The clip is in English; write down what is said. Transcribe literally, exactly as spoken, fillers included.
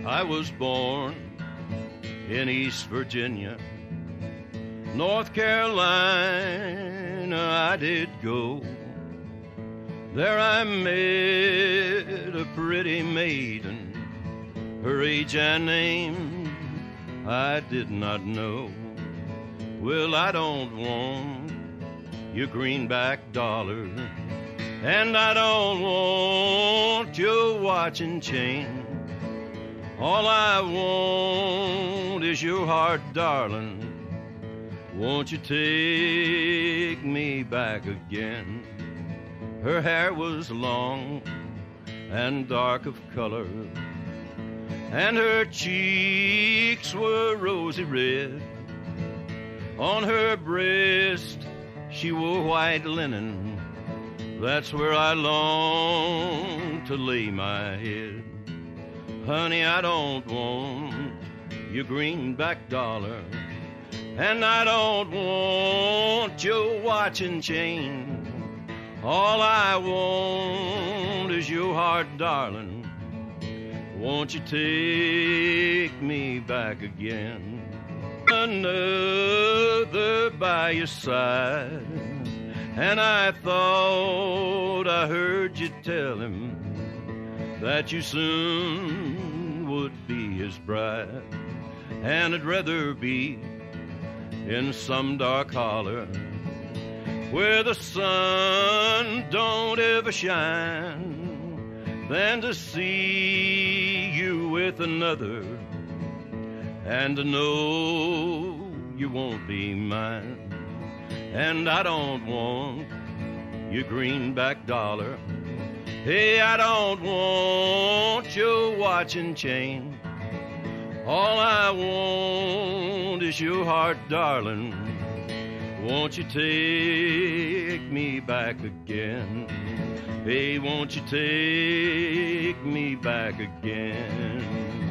I was born in East Virginia, North Carolina I did go. There I met a pretty maiden, her age and name I did not know. Well, I don't want your greenback dollar, and I don't want your watch and chain. All I want is your heart, darling. Won't you take me back again? Her hair was long and dark of color, and her cheeks were rosy red. On her breast she wore white linen. That's where I long to lay my head. Honey, I don't want your greenback dollar, and I don't want your watch and chain. All I want is your heart, darling. Won't you take me back again? Another by your side, and I thought I heard you tell him that you soon would be his bride, and I'd rather be in some dark holler where the sun don't ever shine than to see you with another and to know you won't be mine. And I don't want your greenback dollar. Hey, I don't want your watch and chain. All I want is your heart, darling. Won't you take me back again? Hey, won't you take me back again?